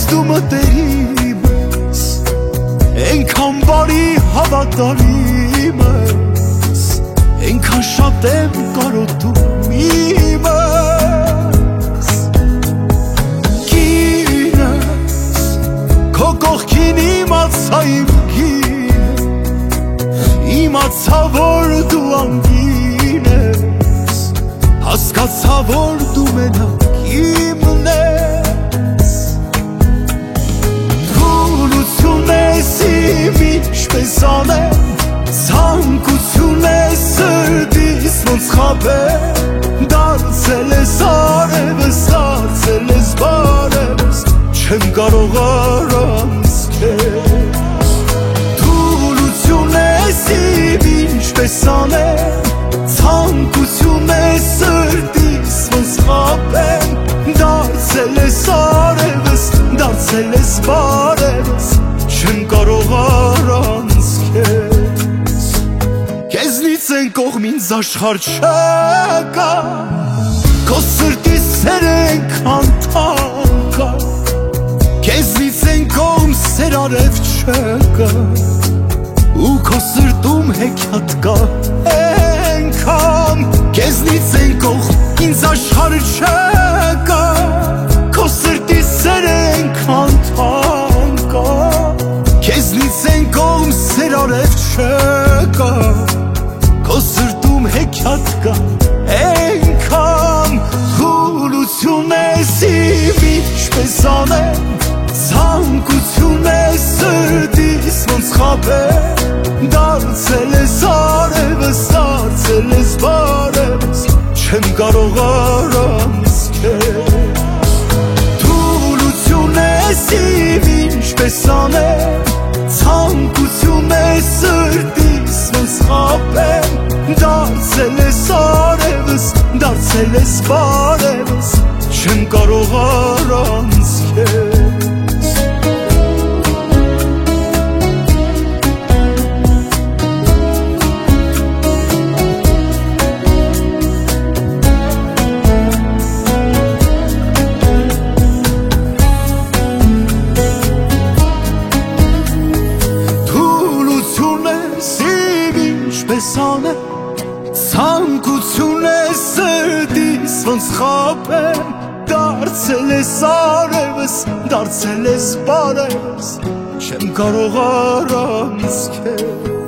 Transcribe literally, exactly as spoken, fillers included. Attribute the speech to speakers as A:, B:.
A: դու մտերիմ ես, Ենքան բարի հավատարիմ ես, Ենքան շատ եմ կարոտում իմս, Կինս, քո կողքին իմացա իմ կինը, Իմացա, որ դու անգին ես, Հասկացա, որ դու մենակ իմն ես, Թուլություն ես իմ ինչպես անեմ, Ցանկություն ես սրտիս ոնց խաբեմ, Դարձել ես արևս, դարձել ես բարևս, Չեմ կարող առանց քեզ, Թուլություն ես իմ ինչպես անեմ, Ցանկություն ես սրտիս ոնց խաբեմ, Դարձել ես արևս, դարձել ես բարևս, Չեմ կարող առանց քեզ, Քեզնից են կողմ ինձ աշխարհ չկա, Քո սրտի սերը ենքան թանկ ա, Քեզնից են կողմ սեր արև չկա, Ու քո սրտում հեքիաթ կա ենքան, Քեզնից են կողմ ինձ աշխարհ չկա, Քո սրտի սերը ենքան թանկ ա, Քեզնից են կողմ սեր արև չկա, Քո սրտում հեքիաթ կա ենքան, Խուլություն ես իմ ինչպես անեմ, Ցանկություն ես սրտիս ոնց խաբեմ, Դարձել ես արևս, դարձել ես բարևս, Չեմ կարող առանց քեզ, Թուլություն ես իմ ինչպես անեմ, Ցանկություն ես սրտիս ոնց խաբեմ, Դարձել ես արևս, դարձել ես բարևս, Չեմ կարող առանց քեզ, Ցանկություն ես սրտիս ոնց խաբեմ, Դարձել ես արևս, դարձել ես բարևս, Չեմ կարող առանց քեզ,